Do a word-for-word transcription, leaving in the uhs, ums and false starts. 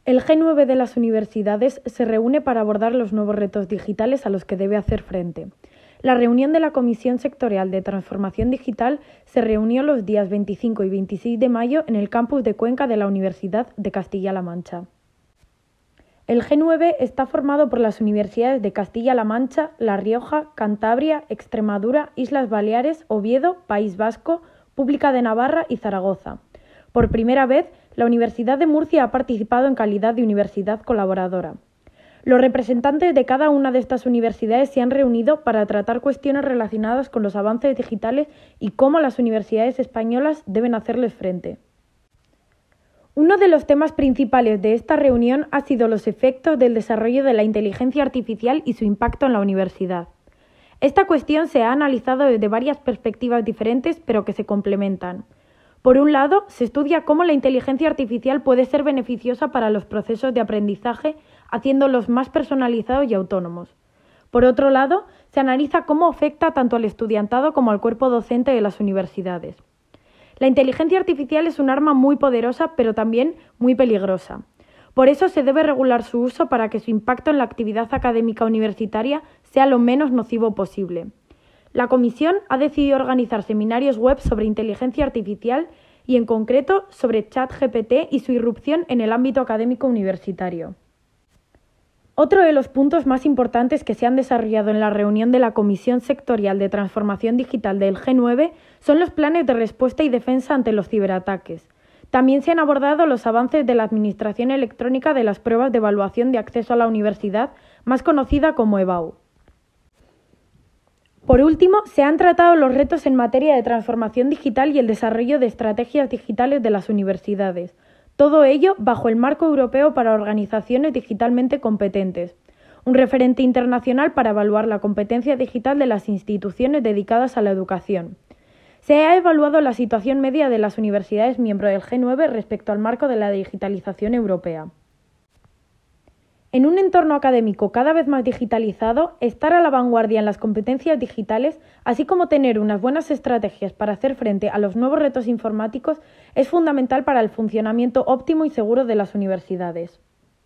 El G nueve de las universidades se reúne para abordar los nuevos retos digitales a los que debe hacer frente. La reunión de la Comisión Sectorial de Transformación Digital se reunió los días veinticinco y veintiséis de mayo en el campus de Cuenca de la Universidad de Castilla-La Mancha. El G nueve está formado por las universidades de Castilla-La Mancha, La Rioja, Cantabria, Extremadura, Islas Baleares, Oviedo, País Vasco, Pública de Navarra y Zaragoza. Por primera vez, la Universidad de Murcia ha participado en calidad de universidad colaboradora. Los representantes de cada una de estas universidades se han reunido para tratar cuestiones relacionadas con los avances digitales y cómo las universidades españolas deben hacerles frente. Uno de los temas principales de esta reunión ha sido los efectos del desarrollo de la inteligencia artificial y su impacto en la universidad. Esta cuestión se ha analizado desde varias perspectivas diferentes, pero que se complementan. Por un lado, se estudia cómo la inteligencia artificial puede ser beneficiosa para los procesos de aprendizaje, haciéndolos más personalizados y autónomos. Por otro lado, se analiza cómo afecta tanto al estudiantado como al cuerpo docente de las universidades. La inteligencia artificial es un arma muy poderosa, pero también muy peligrosa. Por eso se debe regular su uso para que su impacto en la actividad académica universitaria sea lo menos nocivo posible. La Comisión ha decidido organizar seminarios web sobre inteligencia artificial y, en concreto, sobre ChatGPT y su irrupción en el ámbito académico universitario. Otro de los puntos más importantes que se han desarrollado en la reunión de la Comisión Sectorial de Transformación Digital del G nueve son los planes de respuesta y defensa ante los ciberataques. También se han abordado los avances de la Administración Electrónica de las pruebas de evaluación de acceso a la universidad, más conocida como EBAU. Por último, se han tratado los retos en materia de transformación digital y el desarrollo de estrategias digitales de las universidades. Todo ello bajo el Marco Europeo para Organizaciones Digitalmente Competentes, un referente internacional para evaluar la competencia digital de las instituciones dedicadas a la educación. Se ha evaluado la situación media de las universidades miembros del G nueve respecto al marco de la digitalización europea. En un entorno académico cada vez más digitalizado, estar a la vanguardia en las competencias digitales, así como tener unas buenas estrategias para hacer frente a los nuevos retos informáticos, es fundamental para el funcionamiento óptimo y seguro de las universidades.